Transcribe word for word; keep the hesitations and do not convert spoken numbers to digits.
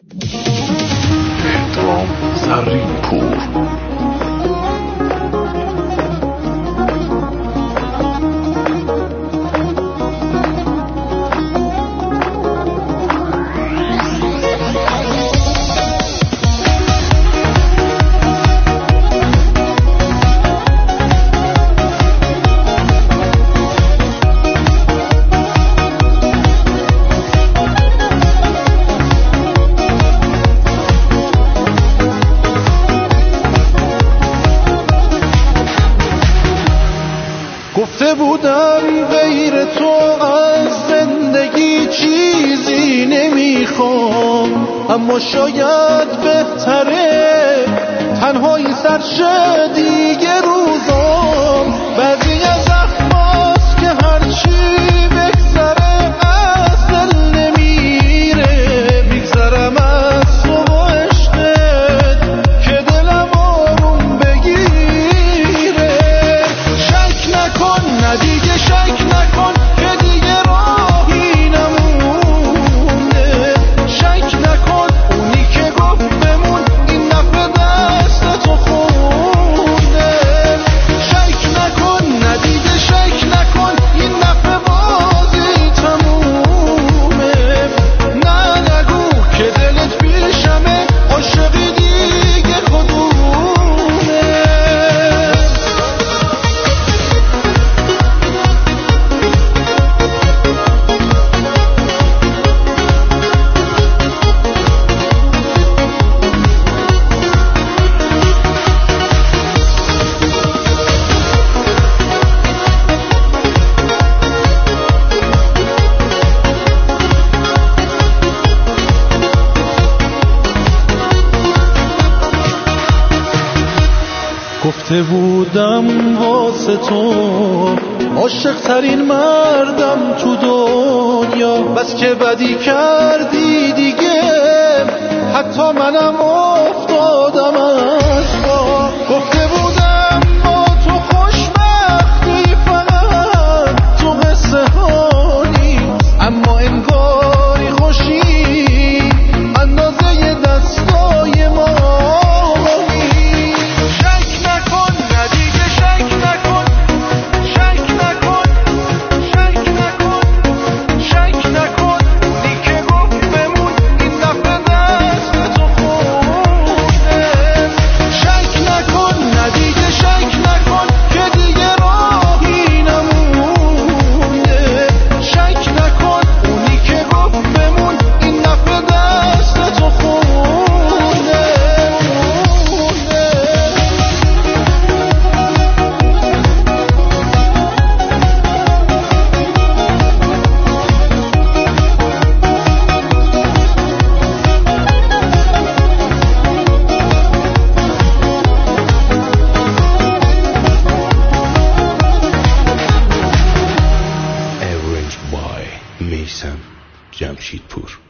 پدرام زرین پور. گفته بودم غیر تو از زندگی چیزی نمیخوام، اما شاید بهتره تنهایی سرشه دیگه روزام. بعضی از زخماست که هرچی بگذره از دل نمیره، میگذرم از تو و عشقت که دلم آروم بگیره. شک نکن، نه دیگه شک نکن که دیگه راهی نمونده. شک نکن، اونی که گفت بمون این دفعه دست تو خونده. شک نکن، نه دیگه شک نکن این دفعه بازی تمومه. نه نگو که دلت پیشمه، عاشقی دیگه کدومه. گفته بودم واسه تو عاشق ترین مردم تو دنیا، بس که بدی کردی دیگه حتی منم افتادم از پا. گفته بودم با تو خوشبختی فقط تو قصه ها نیست، اما انگاری خوشی اندازه دستای ما. میثم جمشیدپور.